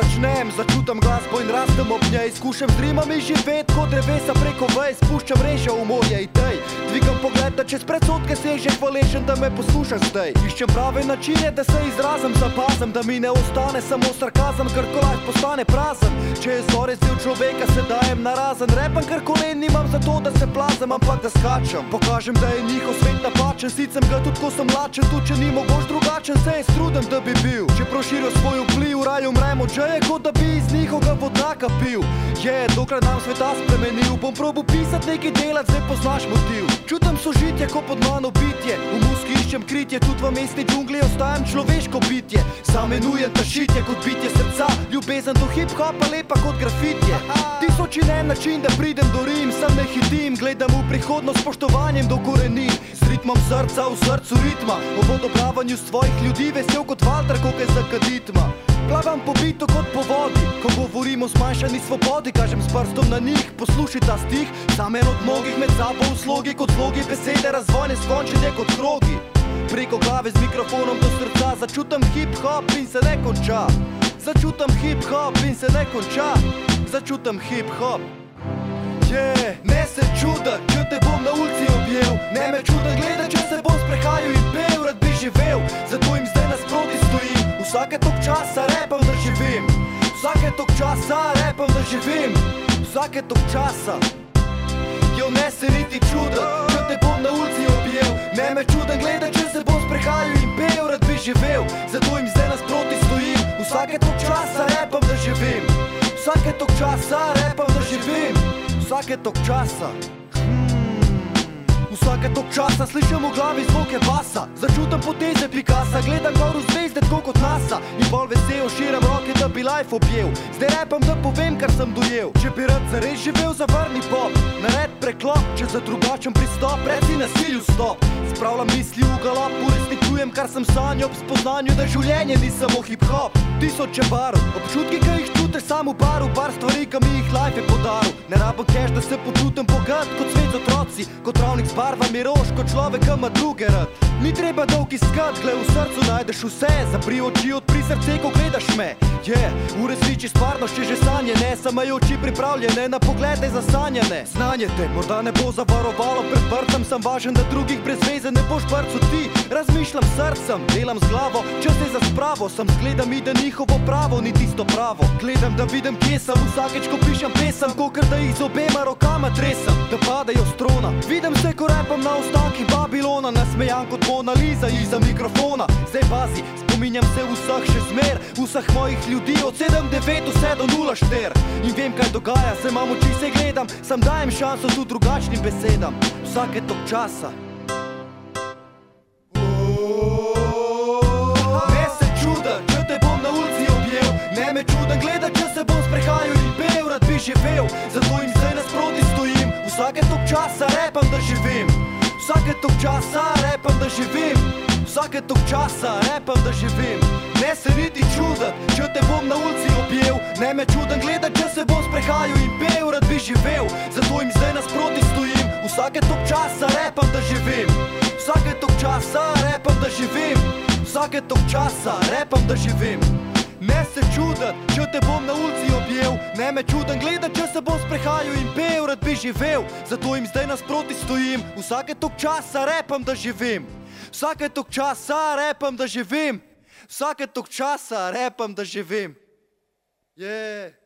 začnem, začutam glasbo in rastem ob njej. Skušam z rimami živet kot drevesa preko vej. Spuščam reža v morje idej. Dvigam pogled, da čez predsodke seže, hvaležen, da me poslušaš zdaj. Iščem prave načine, da se izrazim, zapazim, da mi ne ostane samo sarkazem, ker ko life postane prazen. Če je zorezil človeka, se dajem narazen. Repam, ker kolen nimam za to, da se plazem, ampak da skačem. Pokažem, da je njihov svet napačen, sicem ga tudi ko sem lačen. Tudi če ni mogoč drugačen, se trudem, da bi bil. Če proširijo svoj vpliv, raj umrem od žeje, kot da bi iz njihovega vodnaka pil. Dokler nam sveta spremenil, bom probal pisat nekaj delat, zdaj poznaš motiv. Čutam sožitje, ko pod mano bitje, v muski iščem kritje, tudi v mestni džungli ostajam človeško bitje. Zamenujem tašitje kot bitje srca, ljubezen do hip-hopa lepa kot grafitje. Tisoč in en način, da pridem do rim, sam ne hitim, gledam v prihodnost s spoštovanjem do korenin. Z ritmom srca v srcu ritma, ob odobravanju svojih ljudi, vesel kot Valter, ko je zakaditma. Plavam po bitu kot po vodi, ko govorim o zmanjšani svobodi, kažem s prstom na njih, poslušaj ta stih. Sam en od mnogih med sabo v slogi, kot slogi besede, razvojne skončenje kot krogi. Preko glave z mikrofonom do srca, začutam hip-hop in se ne konča. Začutam hip-hop in se ne konča. Začutam hip-hop. Ne se čuda, če te bom na ulici objel. Ne me čuda gleda, če se bom sprehajal in pel, rad bi živel. Zato jim zdaj nasproti stojim. Vsake tok časa repam, da živim. Vsake tok časa repam, da živim. Vsake tok časa. Ne se niti čuda, če te bom na ulici objel. Ne me čuda gleda, če se bom sprehajal in pel, rad bi živel. Zato jim zdaj nasproti stojim. Vsake tok časa repam, da živim. Vsake tok časa repam, da živim. Vsake tok časa. Vsake tok časa slišam v glavi zvoke basa. Začutam poteze Picassa, gledam gor v zvezde tako kot NASA. In bolj vesel širam roke, da bi life objel. Zdaj repam, da povem, kar sem dojel. Če bi rad zares živel, zavrni pop. Nared preklop, če za drugačen pristop, reci nasilju stop. Spravljam misli v galop, uresničujem, kar sem sanjal, ob spoznanju, da življenje ni samo hip-hop. Tisoče barv, občutki, ki jih čutiš sam v baru, par stvari, ki mi jih life je podaril. Ne rabim cash, da se počutim bogat, kot svet z otroci, kot travnik z barvami rož, kot človek, ki ima druge rad. Ni treba dolg iskat, gled v srcu najdeš vse. Zapri oči, odpri srce, ko gledaš me. Uresniči stvarnost, če že sanje ne. Same oči pripravljene na poglede zasanjane. Znanje te morda ne bo zavarovalo pred vrcem, sem važen, da drugih brez veze ne boš brcu ti. Razmišljam srcem, delam z glavo, čas je za spravo. Sam zgledam in da njihovo pravo ni tisto pravo. Gledam, da vidim, kje sem, vsakeč, ko pišem pesem, kokr da jih z obema rokama tresem, da padajo s trona. Vidim se, ko repam na ostankih Babilona, nasmejan kot Mona Lisa iza mikrofona. Zdaj pazi, spominjam se vseh še zmer, vseh mojih ljudi od 7-9 vse do 0-4. In vem, kaj dogaja, se imam oči, se gledam, sam dajem šanso tudi drugačnim besedam. Vsake tok časa. Ne se čuda, če te bom na ulici objel. Ne me čuda gleda, če se bom sprehajal in pel, rad bi živel. Zato jim zdaj nasproti stojim. Vsake tok časa repam, da živim. Vsake tok časa repam, da živim. Vsake tok časa repam, da živim. Ne se niti čudat, če te bom na ulici objel. Ne me čudan gledat, če se bom sprehajal in pel, rad bi živel. Zato jim zdaj nasproti stojim. Vsake tok časa repam, da živim. Vsake tok časa repam, da živim. Vsake tok časa repam, da živim. Ne se čudat, če te bom na ulici objel. Ne me čudan gledat, če se bom sprehajal in pel, rad bi živel. Zato jim zdaj nasproti stojim. Vsake tok časa repam, da živim. Vsake tok časa repam, da živim. Vsake tok časa repam, da živim.